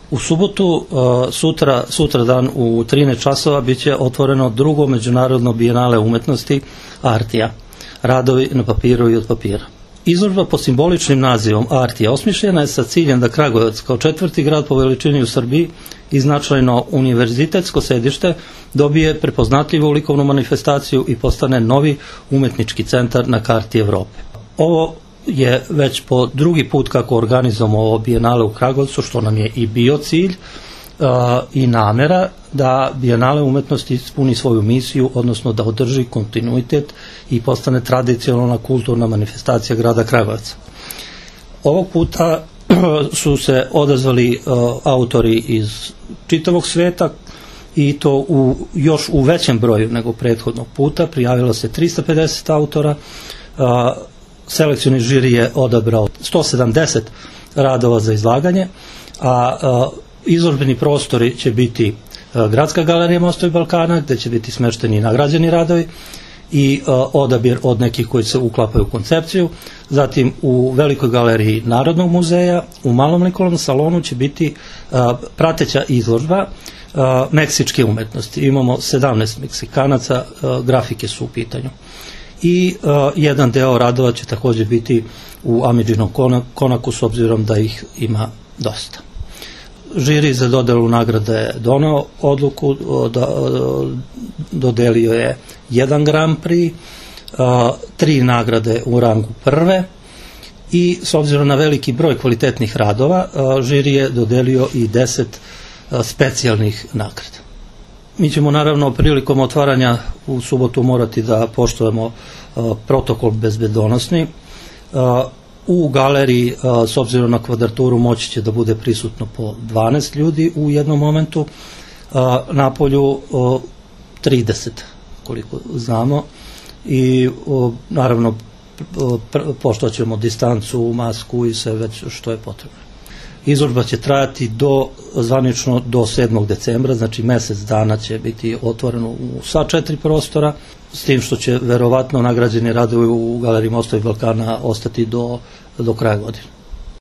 U subotu, sutra dan u 13 časova bit će otvoreno drugo međunarodno bijenale umetnosti Artija, radovi na papiru i od papira. Izložba pod simboličnim nazivom Artija osmišljena je sa ciljem da Kragujevac kao četvrti grad po veličini u Srbiji i značajno univerzitetsko sedište dobije prepoznatljivu likovnu manifestaciju i postane novi umetnički centar na karti Evrope. Ovo je već po drugi put kako organizujemo ovo bijenale u Kragujevcu, što nam je i bio cilj i namera da bijenale umetnosti ispuni svoju misiju, odnosno da održi kontinuitet i postane tradicionalna kulturna manifestacija grada Kragujevca. Ovog puta su se odazvali autori iz čitavog sveta i to još u većem broju nego prethodnog puta. Prijavilo se 350 autora, selekcioni žiri je odabrao 170 radova za izlaganje, a izložbeni prostori će biti Gradska galerija Mostovi Balkana, gde će biti smešteni nagrađeni radovi i odabir od nekih koji se uklapaju u koncepciju. Zatim u Velikoj galeriji Narodnog muzeja, u Malom likovnom salonu će biti prateća izložba meksičke umetnosti. Imamo 17 Meksikanaca, grafike su u pitanju. I jedan deo radova će također biti u Amidžinom konaku, s obzirom da ih ima dosta. Žiri za dodelu nagrade je doneo odluku, dodelio je 1 Grand Prix, 3 nagrade u rangu prve i s obzirom na veliki broj kvalitetnih radova, žiri je dodelio i 10 specijalnih nagrada. Mi ćemo naravno prilikom otvaranja u subotu morati da poštujemo protokol bezbedonosni. U galeriji, s obzirom na kvadraturu, moći će da bude prisutno po 12 ljudi u jednom momentu, napolju 30, koliko znamo, i naravno poštovat ćemo distancu, masku i sve već što je potrebno. Izložba će trajati zvanično do 7. decembra, znači mesec dana će biti otvoreno u sva 4 prostora, s tim što će verovatno nagrađeni radovi u Galeriji Mostovi Balkana ostati do kraja godine.